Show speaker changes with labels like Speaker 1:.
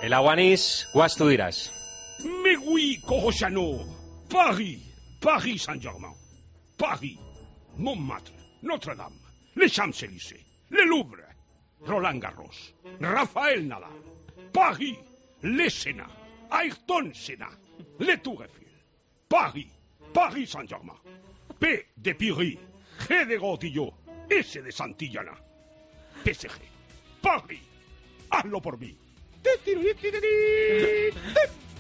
Speaker 1: El Aguanís, guas tu diràs.
Speaker 2: Mais oui, Corosano. Paris Saint-Germain. Paris, Montmartre, Notre-Dame, les Champs-Élysées, le Louvre, Roland Garros, Rafael Nadal, Paris, le Sénat, Ayrton Senna, le Tour Eiffel. Paris Saint-Germain. P de Piri, G de Gotillo, S de Santillana. PSG, Paris, hazlo por mí.